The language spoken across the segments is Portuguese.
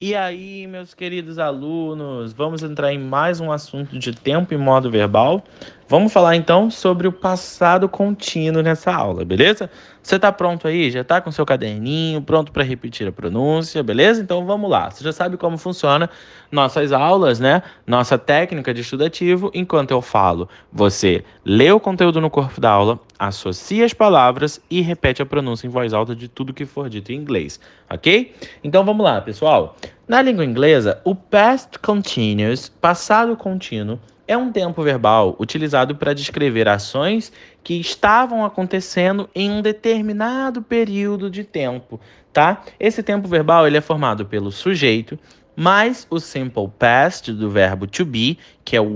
E aí, meus queridos alunos, vamos entrar em mais um assunto de tempo e modo verbal. Vamos falar então sobre o passado contínuo nessa aula, beleza? Você tá pronto aí? Já tá com seu caderninho, pronto para repetir a pronúncia, beleza? Então vamos lá. Você já sabe como funciona nossas aulas, né? Nossa técnica de estudativo. Enquanto eu falo, você lê o conteúdo no corpo da aula, associa as palavras e repete a pronúncia em voz alta de tudo que for dito em inglês, ok? Então vamos lá, pessoal. Na língua inglesa, o past continuous, passado contínuo, é um tempo verbal utilizado para descrever ações que estavam acontecendo em um determinado período de tempo, tá? Esse tempo verbal ele é formado pelo sujeito, mais o simple past do verbo to be, que é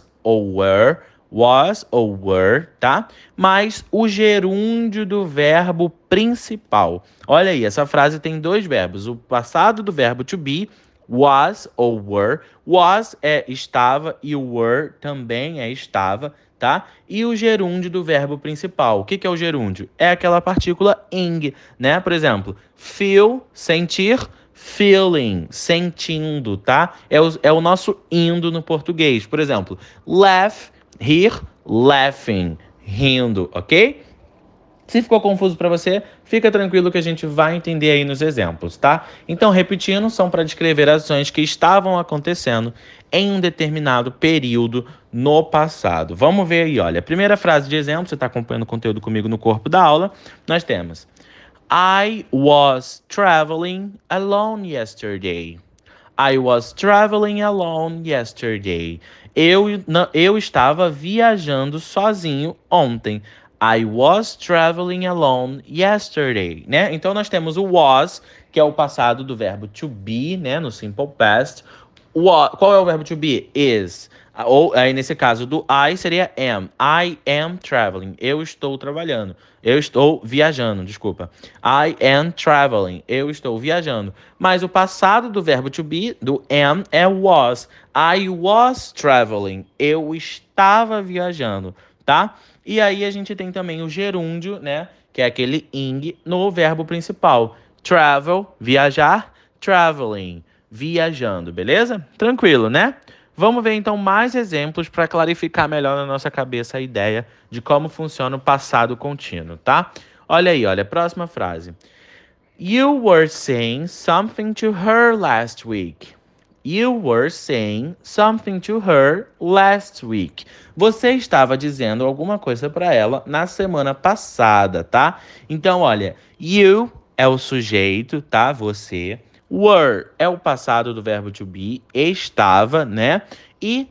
was ou were, tá? Mais o gerúndio do verbo principal. Olha aí, essa frase tem dois verbos. O passado do verbo to be, was ou were. Was é estava e o were também é estava, tá? E o gerúndio do verbo principal. O que é o gerúndio? É aquela partícula ing, né? Por exemplo, feel, sentir, feeling, sentindo, tá? É o nosso indo no português. Por exemplo, laugh, rir, laughing, rindo, ok? Se ficou confuso para você, fica tranquilo que a gente vai entender aí nos exemplos, tá? Então, repetindo, são para descrever ações que estavam acontecendo em um determinado período no passado. Vamos ver aí, olha. A primeira frase de exemplo, você está acompanhando o conteúdo comigo no corpo da aula, nós temos: I was traveling alone yesterday. I was traveling alone yesterday. Eu estava viajando sozinho ontem. I was traveling alone yesterday, né? Então nós temos o was, que é o passado do verbo to be, né, no simple past. Qual é o verbo to be? Is. Ou aí nesse caso do I seria am. I am traveling. Eu estou trabalhando. Eu estou viajando, desculpa. I am traveling. Eu estou viajando. Mas o passado do verbo to be, do am, é was. I was traveling. Eu estava viajando, tá? E aí a gente tem também o gerúndio, né? Que é aquele ing no verbo principal. Travel, viajar, traveling, viajando, beleza? Tranquilo, né? Vamos ver então mais exemplos para clarificar melhor na nossa cabeça a ideia de como funciona o passado contínuo, tá? Olha aí, olha, próxima frase. You were saying something to her last week. You were saying something to her last week. Você estava dizendo alguma coisa para ela na semana passada, tá? Então, olha, you é o sujeito, tá? Você. Were é o passado do verbo to be, estava, né? E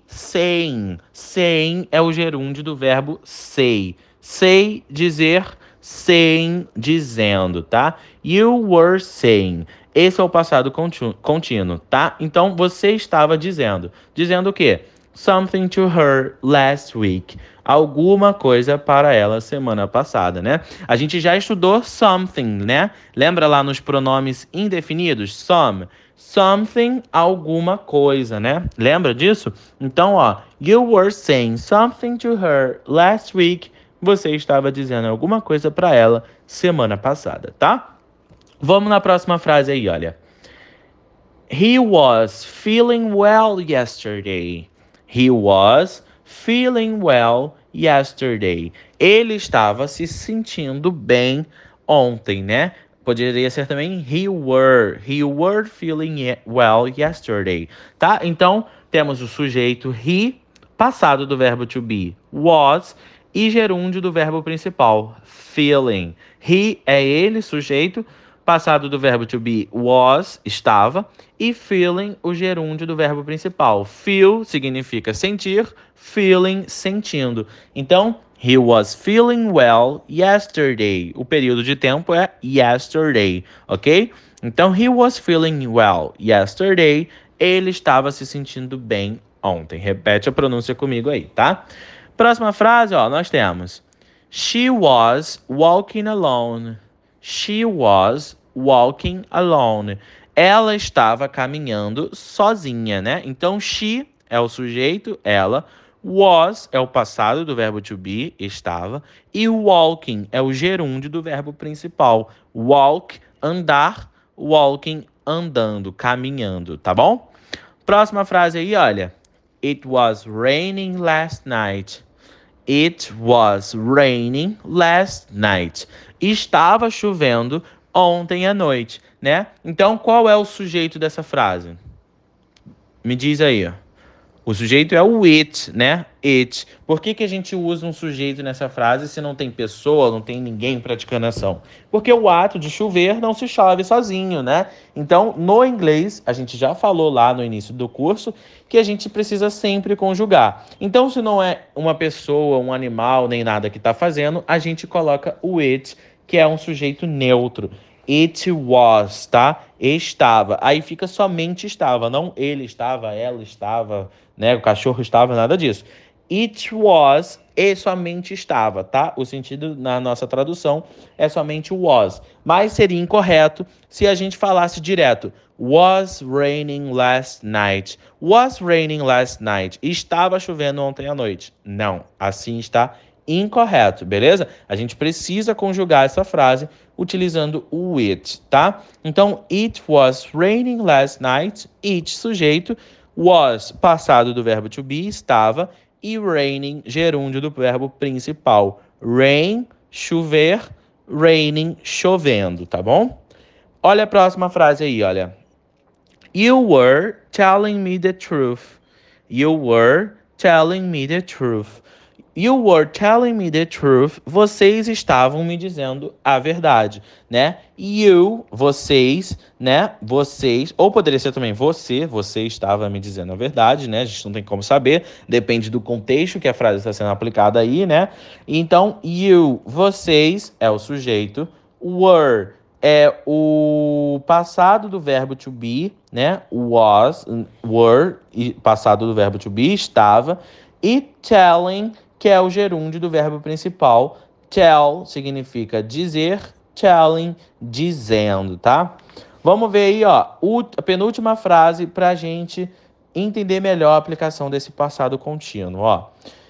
saying é o gerúndio do verbo say. Say, dizer, saying, dizendo, tá? You were saying. Esse é o passado contínuo, tá? Então, você estava dizendo. Dizendo o quê? Something to her last week. Alguma coisa para ela semana passada, né? A gente já estudou something, né? Lembra lá nos pronomes indefinidos? Something, alguma coisa, né? Lembra disso? Então, ó, you were saying something to her last week. Você estava dizendo alguma coisa para ela semana passada, tá? Vamos na próxima frase aí, olha. He was feeling well yesterday. He was feeling well yesterday. Ele estava se sentindo bem ontem, né? Poderia ser também he were feeling well yesterday, tá? Então, temos o sujeito he, passado do verbo to be, was, e gerúndio do verbo principal, feeling. He é ele, sujeito, passado do verbo to be, was, estava, e feeling, o gerúndio do verbo principal. Feel significa sentir, feeling, sentindo. Então, he was feeling well yesterday. O período de tempo é yesterday, ok? Então, he was feeling well yesterday. Ele estava se sentindo bem ontem. Repete a pronúncia comigo aí, tá? Próxima frase, ó, nós temos: She was walking alone. She was walking alone. Ela estava caminhando sozinha, né? Então, she é o sujeito, ela. Was é o passado do verbo to be, estava. E walking é o gerúndio do verbo principal. Walk, andar. Walking, andando, caminhando, tá bom? Próxima frase aí, olha. It was raining last night. It was raining last night. Estava chovendo ontem à noite, né? Então, qual é o sujeito dessa frase? Me diz aí. O sujeito é o it, né? It. Por que a gente usa um sujeito nessa frase se não tem pessoa, não tem ninguém praticando ação? Porque o ato de chover não se chove sozinho, né? Então, no inglês, a gente já falou lá no início do curso que a gente precisa sempre conjugar. Então, se não é uma pessoa, um animal, nem nada que está fazendo, a gente coloca o it, que é um sujeito neutro. It was, tá? Estava. Aí fica somente estava, não ele estava, ela estava, né? O cachorro estava, nada disso. It was e somente estava, tá? O sentido na nossa tradução é somente was. Mas seria incorreto se a gente falasse direto. Was raining last night. Was raining last night. Estava chovendo ontem à noite. Não, assim está incorreto, beleza? A gente precisa conjugar essa frase utilizando o it, tá? Então, it was raining last night. It, sujeito. Was, passado do verbo to be, estava. E raining, gerúndio do verbo principal. Rain, chover. Raining, chovendo, tá bom? Olha a próxima frase aí, olha. You were telling me the truth. You were telling me the truth. You were telling me the truth. Vocês estavam me dizendo a verdade, né? You, vocês, né? Vocês, ou poderia ser também você estava me dizendo a verdade, né? A gente não tem como saber, depende do contexto que a frase está sendo aplicada aí, né? Então, you, vocês é o sujeito, were é o passado do verbo to be, né? Was, were, passado do verbo to be, estava, e telling, que é o gerúndio do verbo principal. Tell significa dizer, telling, dizendo, tá? Vamos ver aí, ó, a penúltima frase para a gente entender melhor a aplicação desse passado contínuo, ó.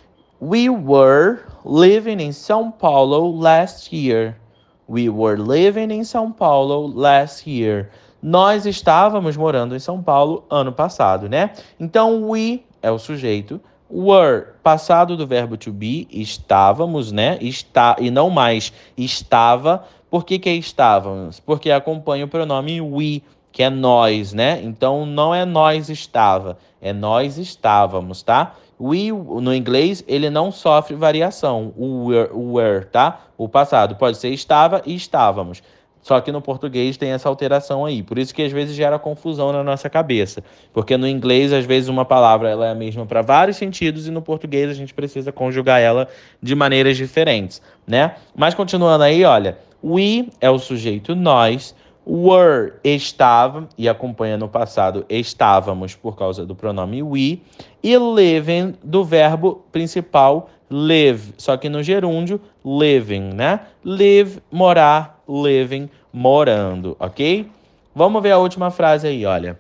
We were living in São Paulo last year. We were living in São Paulo last year. Nós estávamos morando em São Paulo ano passado, né? Então, we é o sujeito. Were, passado do verbo to be, estávamos, né? E não mais estava. Por que é estávamos? Porque acompanha o pronome we, que é nós, né? Então, não é nós estava, é nós estávamos, tá? We, no inglês, ele não sofre variação, o were, tá? O passado pode ser estava e estávamos. Só que no português tem essa alteração aí. Por isso que às vezes gera confusão na nossa cabeça. Porque no inglês, às vezes, uma palavra ela é a mesma para vários sentidos e no português a gente precisa conjugar ela de maneiras diferentes, né? Mas continuando aí, olha. We é o sujeito nós. Were, estava, e acompanha no passado, estávamos por causa do pronome we. E living, do verbo principal live, só que no gerúndio, living, né? Live, morar, living, morando, ok? Vamos ver a última frase aí, olha.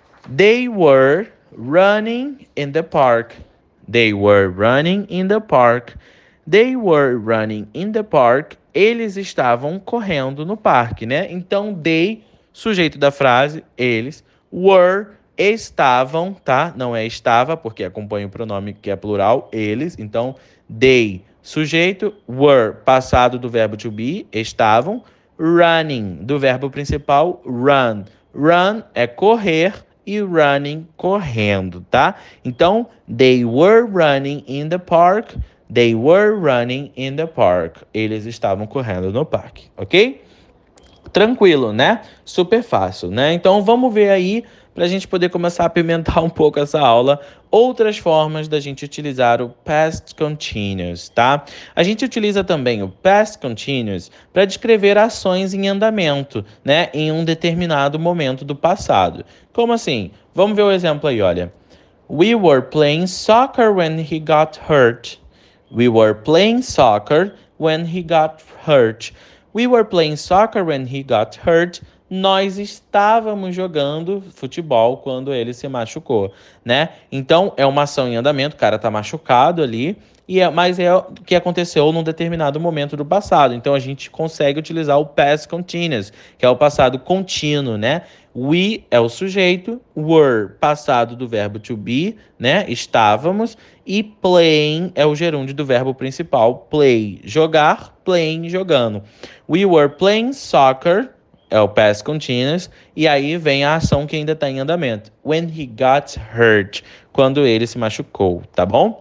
They were running in the park. They were running in the park. They were running in the park. Eles estavam correndo no parque, né? Então, they, sujeito da frase, eles, were, estavam, tá? Não é estava, porque acompanha o pronome que é plural, eles. Então, they, sujeito, were, passado do verbo to be, estavam, running, do verbo principal, run. Run é correr e running, correndo, tá? Então, they were running in the park. They were running in the park. Eles estavam correndo no parque, ok? Tranquilo, né? Super fácil, né? Então vamos ver aí, para a gente poder começar a apimentar um pouco essa aula, outras formas da gente utilizar o past continuous, tá? A gente utiliza também o past continuous para descrever ações em andamento, né? Em um determinado momento do passado. Como assim? Vamos ver o exemplo aí, olha. We were playing soccer when he got hurt. We were playing soccer when he got hurt. We were playing soccer when he got hurt. Nós estávamos jogando futebol quando ele se machucou, né? Então, é uma ação em andamento, o cara tá machucado ali, mas é o que aconteceu num determinado momento do passado. Então, a gente consegue utilizar o past continuous, que é o passado contínuo, né? We é o sujeito, were, passado do verbo to be, né? Estávamos. E playing é o gerúndio do verbo principal, play, jogar, playing, jogando. We were playing soccer, é o past continuous, e aí vem a ação que ainda está em andamento. When he got hurt, quando ele se machucou, tá bom?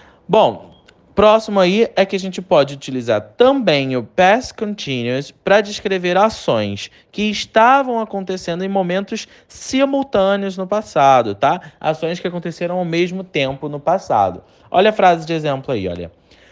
Bom, próximo aí é que a gente pode utilizar também o past continuous para descrever ações que estavam acontecendo em momentos simultâneos no passado, tá? Ações que aconteceram ao mesmo tempo no passado. Olha a frase de exemplo aí, olha.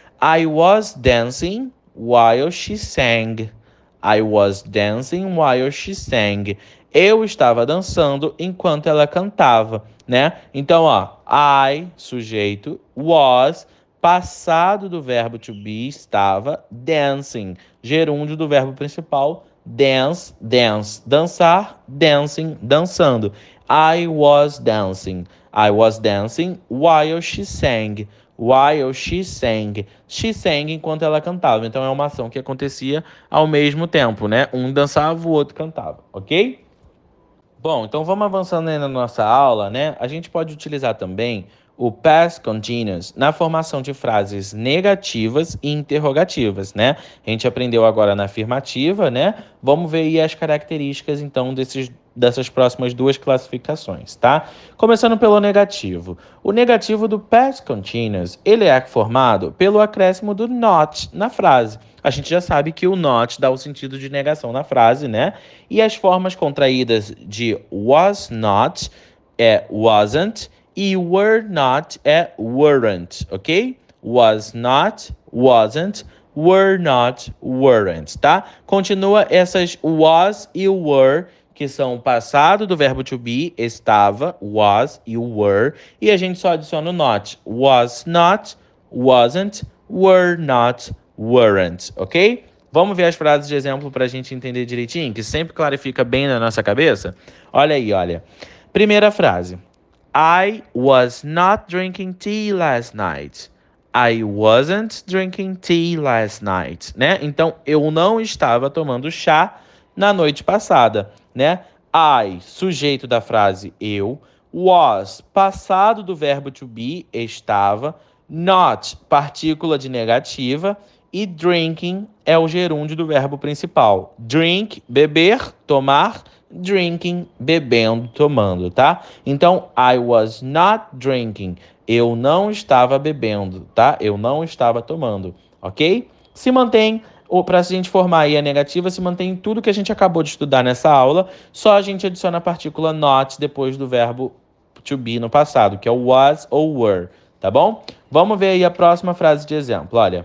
I was dancing while she sang. I was dancing while she sang. Eu estava dançando enquanto ela cantava, né? Então, ó, I, sujeito, was, passado do verbo to be, estava, dancing, gerúndio do verbo principal, dance, dance, dançar, dancing, dançando. I was dancing. I was dancing while she sang. While she sang. She sang enquanto ela cantava. Então é uma ação que acontecia ao mesmo tempo, né? Um dançava, o outro cantava, ok? Bom, então vamos avançando aí na nossa aula, né? A gente pode utilizar também o past continuous na formação de frases negativas e interrogativas, né? A gente aprendeu agora na afirmativa, né? Vamos ver aí as características, então, dessas próximas duas classificações, tá? Começando pelo negativo. O negativo do past continuous, ele é formado pelo acréscimo do not na frase. A gente já sabe que o not dá o sentido de negação na frase, né? E as formas contraídas de was not é wasn't e were not é weren't, ok? Was not, wasn't, were not, weren't, tá? Continua essas was e were, que são o passado do verbo to be, estava, was e were, e a gente só adiciona o not. Was not, wasn't, were not, weren't, ok? Vamos ver as frases de exemplo para a gente entender direitinho, que sempre clarifica bem na nossa cabeça? Olha aí, olha. Primeira frase. I was not drinking tea last night. I wasn't drinking tea last night, né? Então, eu não estava tomando chá na noite passada, né? I, sujeito da frase eu. Was, passado do verbo to be, estava. Not, partícula de negativa. E drinking é o gerúndio do verbo principal. Drink, beber, tomar. Drinking, bebendo, tomando, tá? Então, I was not drinking. Eu não estava bebendo, tá? Eu não estava tomando, ok? Se mantém, ou para a gente formar aí a negativa, se mantém tudo que a gente acabou de estudar nessa aula, só a gente adiciona a partícula not depois do verbo to be no passado, que é o was ou were, tá bom? Vamos ver aí a próxima frase de exemplo, olha.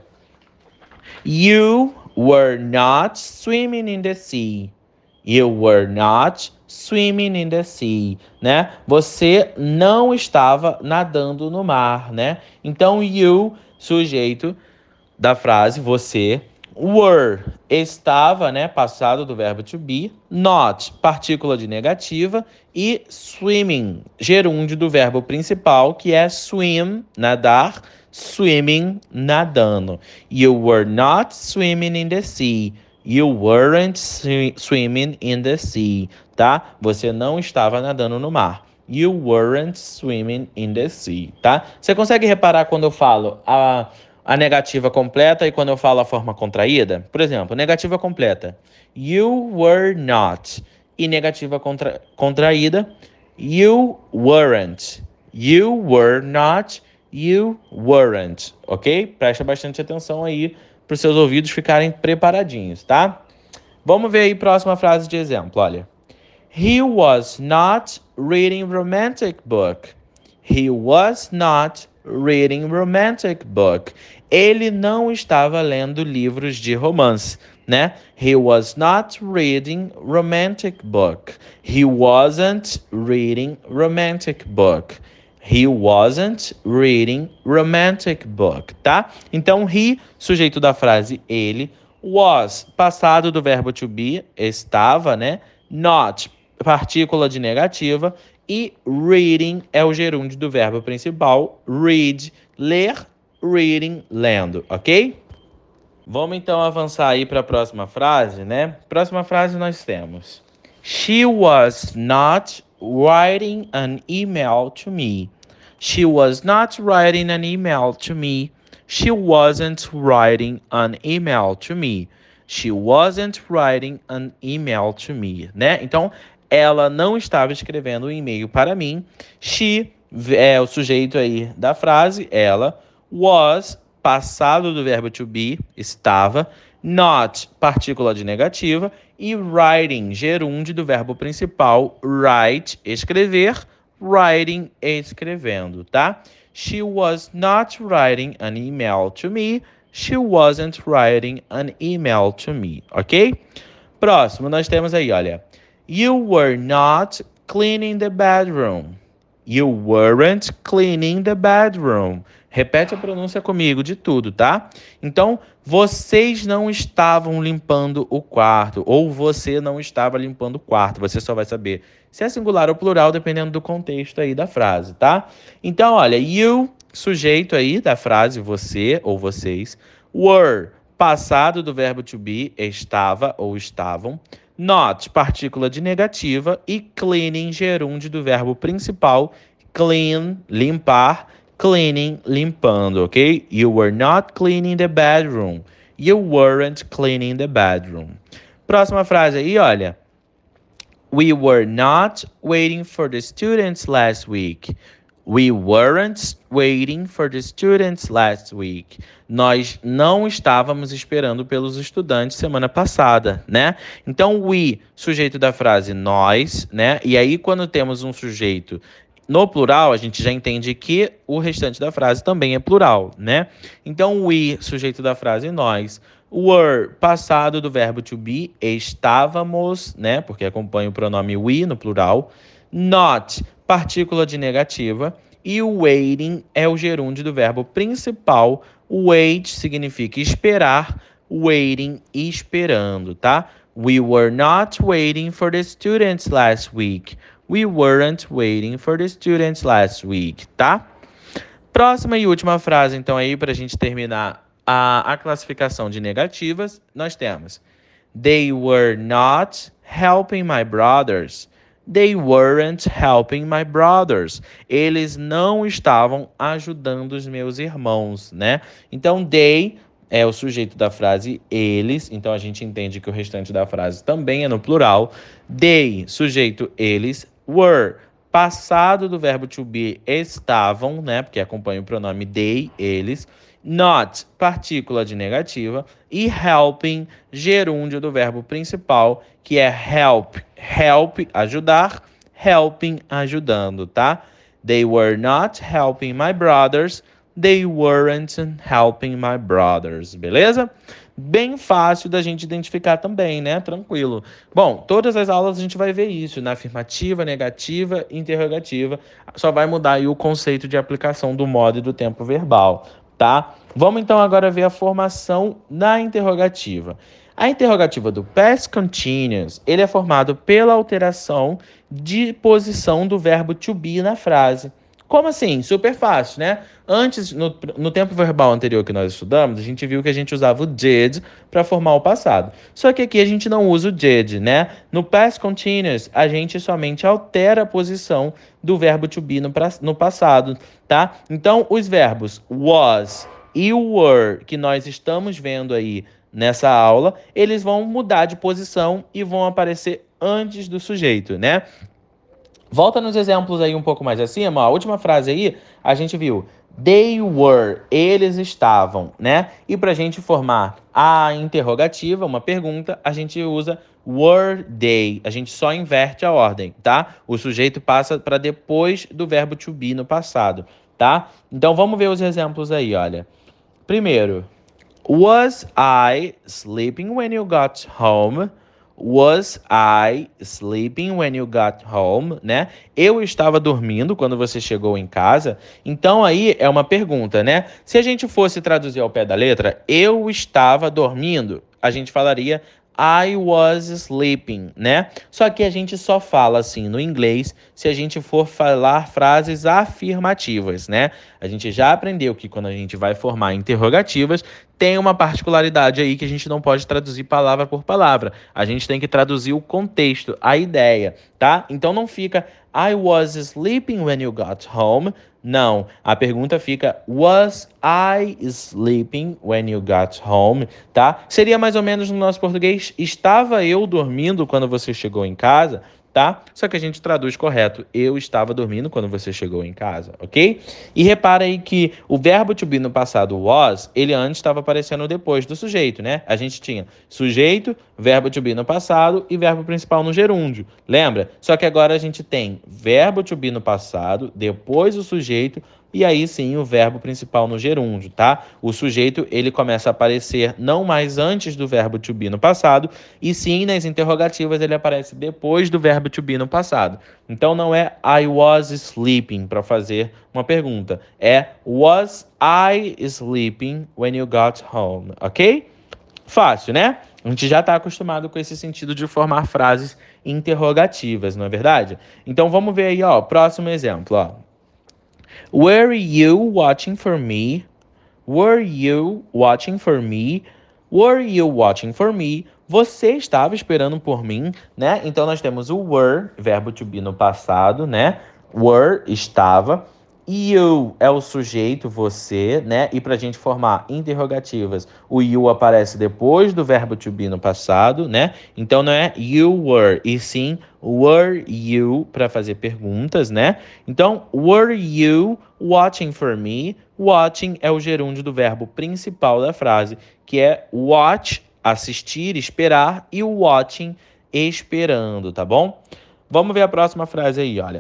You were not swimming in the sea. You were not swimming in the sea, né? Você não estava nadando no mar, né? Então, you, sujeito da frase, você, were, estava, né? Passado do verbo to be, not, partícula de negativa, e swimming, gerúndio do verbo principal, que é swim, nadar, swimming, nadando. You were not swimming in the sea. You weren't swimming in the sea, tá? Você não estava nadando no mar. You weren't swimming in the sea, tá? Você consegue reparar quando eu falo a negativa completa e quando eu falo a forma contraída? Por exemplo, negativa completa. You were not. E negativa contraída. You weren't. You were not. You weren't. Ok? Presta bastante atenção aí para os seus ouvidos ficarem preparadinhos, tá? Vamos ver aí a próxima frase de exemplo, olha. He was not reading romantic book. He was not reading romantic book. Ele não estava lendo livros de romance, né? He was not reading romantic book. He wasn't reading romantic book. He wasn't reading romantic book, tá? Então, he, sujeito da frase ele, was, passado do verbo to be, estava, né? Not, partícula de negativa, e reading é o gerúndio do verbo principal, read, ler, reading, lendo, ok? Vamos então avançar aí para a próxima frase, né? Próxima frase nós temos: She was not writing an email to me. She was not writing an email to me. She wasn't writing an email to me. She wasn't writing an email to me, né? Então, ela não estava escrevendo um e-mail para mim. She é o sujeito aí da frase, ela. Was, passado do verbo to be, estava. Not, partícula de negativa. E writing, gerúndio do verbo principal, write, escrever. Writing, escrevendo, tá? She was not writing an email to me. She wasn't writing an email to me, ok? Próximo, nós temos aí, olha. You were not cleaning the bedroom. You weren't cleaning the bedroom. Repete a pronúncia comigo de tudo, tá? Então, vocês não estavam limpando o quarto. Ou você não estava limpando o quarto. Você só vai saber se é singular ou plural, dependendo do contexto aí da frase, tá? Então, olha, you, sujeito aí da frase, você ou vocês. Were, passado do verbo to be, estava ou estavam. Not, partícula de negativa. E cleaning, gerúndio do verbo principal, clean, limpar. Cleaning, limpando, ok? You were not cleaning the bedroom. You weren't cleaning the bedroom. Próxima frase aí, olha. We were not waiting for the students last week. We weren't waiting for the students last week. Nós não estávamos esperando pelos estudantes semana passada, né? Então, we, sujeito da frase nós, né? E aí, quando temos um sujeito no plural, a gente já entende que o restante da frase também é plural, né? Então, we, sujeito da frase nós. Were, passado do verbo to be, estávamos, né? Porque acompanha o pronome we no plural. Not, partícula de negativa. E o waiting é o gerúndio do verbo principal. Wait significa esperar. Waiting, esperando, tá? We were not waiting for the students last week. We weren't waiting for the students last week, tá? Próxima e última frase, então, aí, para a gente terminar a classificação de negativas, nós temos They were not helping my brothers. They weren't helping my brothers. Eles não estavam ajudando os meus irmãos, né? Então, they é o sujeito da frase eles, então a gente entende que o restante da frase também é no plural. They, sujeito eles, were, passado do verbo to be, estavam, né? Porque acompanha o pronome they, eles. Not, partícula de negativa. E helping, gerúndio do verbo principal, que é help. Help, ajudar. Helping, ajudando, tá? They were not helping my brothers. They weren't helping my brothers, beleza? Bem fácil da gente identificar também, né? Tranquilo. Bom, todas as aulas a gente vai ver isso, na afirmativa, negativa, interrogativa. Só vai mudar aí o conceito de aplicação do modo e do tempo verbal, tá? Vamos então agora ver a formação na interrogativa. A interrogativa do past continuous, ele é formado pela alteração de posição do verbo to be na frase. Como assim? Super fácil, né? Antes, no tempo verbal anterior que nós estudamos, a gente viu que a gente usava o did para formar o passado. Só que aqui a gente não usa o did, né? No past continuous, a gente somente altera a posição do verbo to be no passado, tá? Então, os verbos was e were, que nós estamos vendo aí nessa aula, eles vão mudar de posição e vão aparecer antes do sujeito, né? Volta nos exemplos aí um pouco mais acima, ó, a última frase aí, a gente viu they were, eles estavam, né? E pra gente formar a interrogativa, uma pergunta, a gente usa were they, a gente só inverte a ordem, tá? O sujeito passa para depois do verbo to be no passado, tá? Então vamos ver os exemplos aí, olha. Primeiro, was I sleeping when you got home? Was I sleeping when you got home, né? Eu estava dormindo quando você chegou em casa. Então aí é uma pergunta, né? Se a gente fosse traduzir ao pé da letra, eu estava dormindo, a gente falaria I was sleeping, né? Só que a gente só fala assim no inglês se a gente for falar frases afirmativas, né? A gente já aprendeu que quando a gente vai formar interrogativas, tem uma particularidade aí que a gente não pode traduzir palavra por palavra. A gente tem que traduzir o contexto, a ideia, tá? Então não fica I was sleeping when you got home. Não, a pergunta fica was I sleeping when you got home, tá? Seria mais ou menos no nosso português, estava eu dormindo quando você chegou em casa, tá? Só que a gente traduz correto, eu estava dormindo quando você chegou em casa, ok? E repara aí que o verbo to be no passado was, ele antes estava aparecendo depois do sujeito, né? A gente tinha sujeito, verbo to be no passado e verbo principal no gerúndio, lembra? Só que agora a gente tem verbo to be no passado, depois o sujeito, e aí sim o verbo principal no gerúndio, tá? O sujeito, ele começa a aparecer não mais antes do verbo to be no passado, e sim nas interrogativas ele aparece depois do verbo to be no passado. Então não é I was sleeping para fazer uma pergunta, é was I sleeping when you got home, ok? Fácil, né? A gente já está acostumado com esse sentido de formar frases interrogativas, não é verdade? Então vamos ver aí, ó, próximo exemplo, ó. Were you watching for me? Were you watching for me? Were you watching for me? Você estava esperando por mim, né? Então nós temos o were, verbo to be no passado, né? Were, estava. You é o sujeito, você, né? E para a gente formar interrogativas, o you aparece depois do verbo to be no passado, né? Então não é you were, e sim were you para fazer perguntas, né? Então, were you watching for me? Watching é o gerúndio do verbo principal da frase, que é watch, assistir, esperar, e o watching, esperando, tá bom? Vamos ver a próxima frase aí, olha.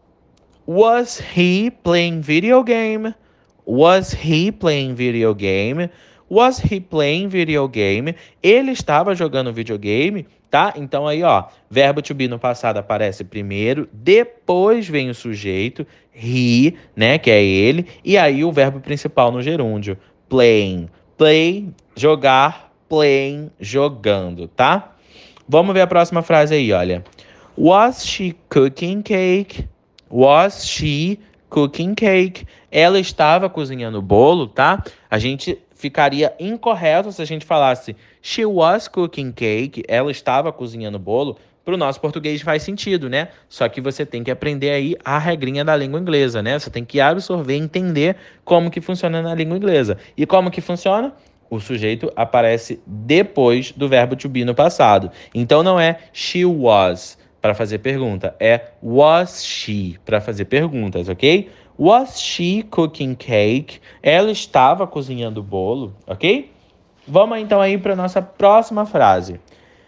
Was he playing video game? Was he playing video game? Was he playing video game? Ele estava jogando videogame, tá? Então aí, ó, verbo to be no passado aparece primeiro, depois vem o sujeito, he, né, que é ele, e aí o verbo principal no gerúndio, playing. Play, jogar, playing, jogando, tá? Vamos ver a próxima frase aí, olha. Was she cooking cake? Was she cooking cake? Ela estava cozinhando bolo, tá? A gente ficaria incorreto se a gente falasse she was cooking cake. Ela estava cozinhando bolo. Para o nosso português faz sentido, né? Só que você tem que aprender aí a regrinha da língua inglesa, né? Você tem que absorver e entender como que funciona na língua inglesa. E como que funciona? O sujeito aparece depois do verbo to be no passado. Então não é she was para fazer pergunta, é was she para fazer perguntas, ok? Was she cooking cake? Ela estava cozinhando bolo, ok? Vamos então aí para nossa próxima frase.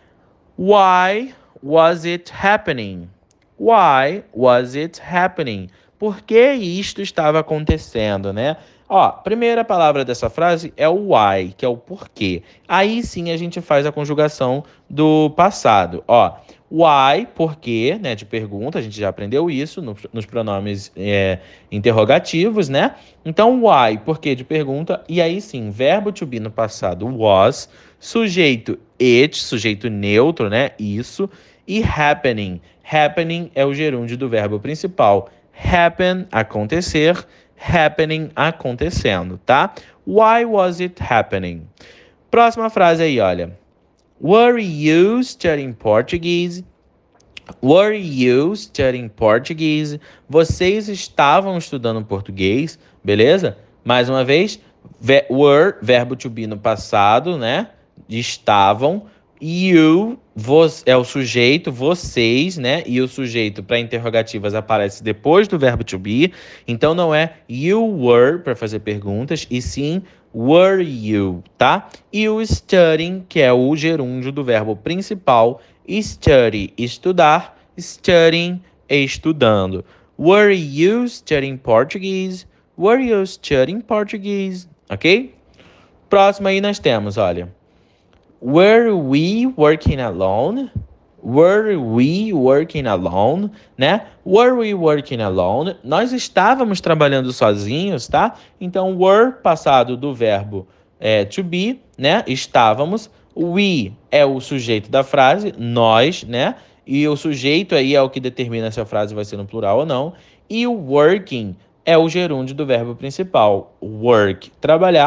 Why was it happening? Why was it happening? Por que isto estava acontecendo, né? Ó, primeira palavra dessa frase é o why, que é o porquê. Aí sim a gente faz a conjugação do passado. Ó, why, porquê, né, de pergunta, a gente já aprendeu isso nos pronomes interrogativos, né? Então, why, porquê de pergunta, e aí sim, verbo to be no passado, was, sujeito it, sujeito neutro, né, isso, e happening. Happening é o gerúndio do verbo principal. Happen, acontecer, happening, acontecendo, tá? Why was it happening? Próxima frase aí, olha. Were you studying Portuguese? Were you studying Portuguese? Vocês estavam estudando português, beleza? Mais uma vez, were, verbo to be no passado, né? Estavam. You é o sujeito, vocês, né? E o sujeito para interrogativas aparece depois do verbo to be. Então não é you were para fazer perguntas, e sim were you, tá? E o studying, que é o gerúndio do verbo principal, study, estudar, studying, estudando. Were you studying Portuguese? Were you studying Portuguese? Ok? Próximo aí nós temos, olha. Were we working alone? Were we working alone? Né? Were we working alone? Nós estávamos trabalhando sozinhos, tá? Então, were, passado do verbo to be, né? Estávamos. We é o sujeito da frase, nós, né? E o sujeito aí é o que determina se a frase vai ser no plural ou não. E o working é o gerúndio do verbo principal. Work, trabalhar.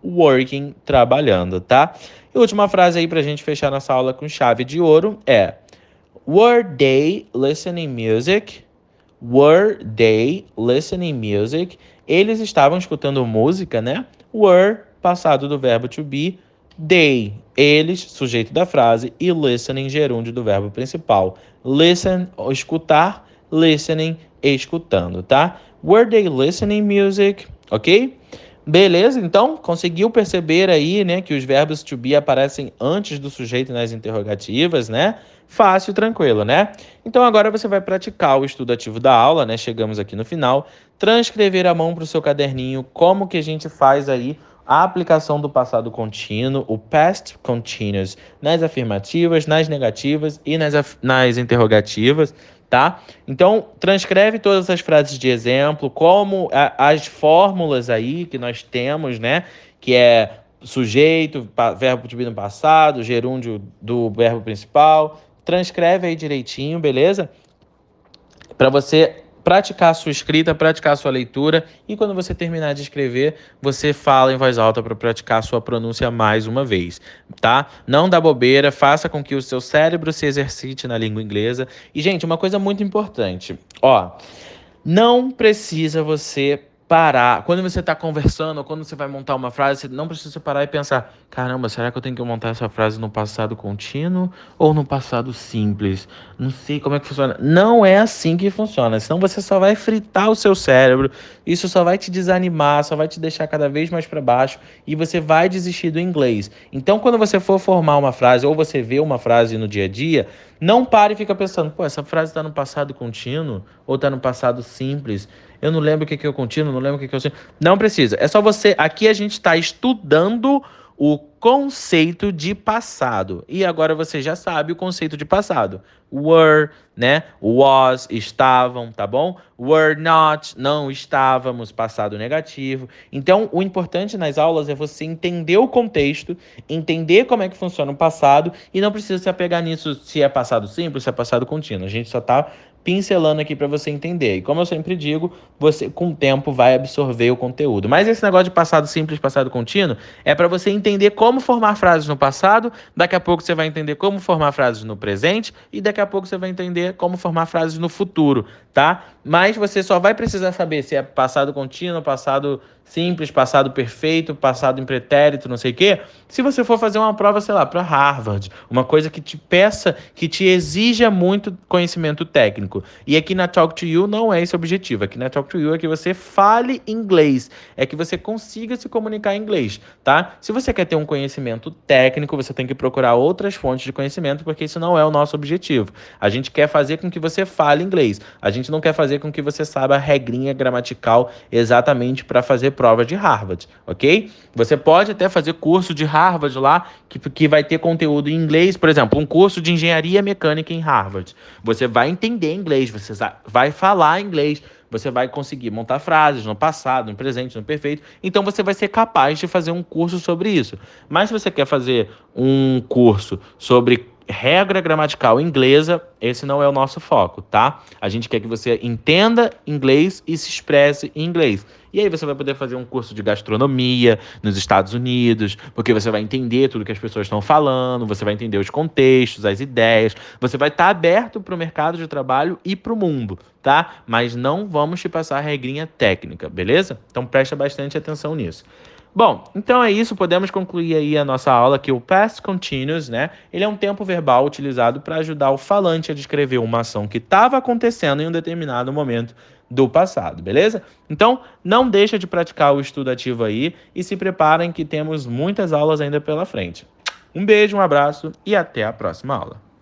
working, trabalhando, tá? E a última frase aí pra gente fechar nossa aula com chave de ouro é: Were they listening music? Were they listening music? Eles estavam escutando música, né? Were, passado do verbo to be. They, eles, sujeito da frase. E listening, gerúndio do verbo principal. Listen, escutar. Listening, escutando, tá? Were they listening music? Ok? Beleza, então conseguiu perceber aí, né, que os verbos to be aparecem antes do sujeito nas interrogativas, né? Fácil, tranquilo, né? Então agora você vai praticar o estudo ativo da aula, né? Chegamos aqui no final. Transcrever à mão para o seu caderninho como que a gente faz aí a aplicação do passado contínuo, o past continuous, nas afirmativas, nas negativas e nas interrogativas, tá? Então, transcreve todas as frases de exemplo, como as fórmulas aí que nós temos, né? Que é sujeito, verbo to be no passado, gerúndio do verbo principal. Transcreve aí direitinho, beleza? Para você praticar a sua escrita, praticar a sua leitura e quando você terminar de escrever, você fala em voz alta para praticar a sua pronúncia mais uma vez, tá? Não dá bobeira, faça com que o seu cérebro se exercite na língua inglesa. E, gente, uma coisa muito importante, ó, não precisa você parar. Quando você está conversando, ou quando você vai montar uma frase, você não precisa parar e pensar: caramba, será que eu tenho que montar essa frase no passado contínuo ou no passado simples? Não sei como é que funciona. Não é assim que funciona. Senão você só vai fritar o seu cérebro. Isso só vai te desanimar, só vai te deixar cada vez mais para baixo e você vai desistir do inglês. Então, quando você for formar uma frase ou você vê uma frase no dia a dia, não pare e fica pensando: pô, essa frase está no passado contínuo ou está no passado simples? Eu não lembro o que é o contínuo, não lembro o que é o simples. Não precisa. É só você. Aqui a gente está estudando o conceito de passado. E agora você já sabe o conceito de passado. Were, né? Was, estavam, tá bom? Were not, não estávamos, passado negativo. Então, o importante nas aulas é você entender o contexto, entender como é que funciona o passado e não precisa se apegar nisso se é passado simples, se é passado contínuo. A gente só tá pincelando aqui para você entender. E como eu sempre digo, você com o tempo vai absorver o conteúdo. Mas esse negócio de passado simples, passado contínuo, é para você entender como formar frases no passado, daqui a pouco você vai entender como formar frases no presente e daqui a pouco você vai entender como formar frases no futuro, tá? Mas você só vai precisar saber se é passado contínuo, passado simples, passado perfeito, passado em pretérito, não sei o quê, se você for fazer uma prova, sei lá, para Harvard, uma coisa que te peça, que te exija muito conhecimento técnico. E aqui na Talk to You não é esse o objetivo. Aqui na Talk to You é que você fale inglês, é que você consiga se comunicar em inglês, tá? Se você quer ter um conhecimento técnico, você tem que procurar outras fontes de conhecimento, porque isso não é o nosso objetivo. A gente quer fazer com que você fale inglês. A gente não quer fazer com que você saiba a regrinha gramatical exatamente para fazer prova de Harvard, ok? Você pode até fazer curso de Harvard lá, que vai ter conteúdo em inglês, por exemplo, um curso de engenharia mecânica em Harvard. Você vai entender inglês, você vai falar inglês, você vai conseguir montar frases no passado, no presente, no perfeito. Então você vai ser capaz de fazer um curso sobre isso. Mas se você quer fazer um curso sobre regra gramatical inglesa, esse não é o nosso foco, tá? A gente quer que você entenda inglês e se expresse em inglês. E aí você vai poder fazer um curso de gastronomia nos Estados Unidos, porque você vai entender tudo que as pessoas estão falando, você vai entender os contextos, as ideias, você vai estar aberto para o mercado de trabalho e para o mundo, tá? Mas não vamos te passar a regrinha técnica, beleza? Então presta bastante atenção nisso. Bom, então é isso, podemos concluir aí a nossa aula que o past continuous, né? Ele é um tempo verbal utilizado para ajudar o falante a descrever uma ação que estava acontecendo em um determinado momento do passado, beleza? Então, não deixa de praticar o estudo ativo aí e se preparem que temos muitas aulas ainda pela frente. Um beijo, um abraço e até a próxima aula.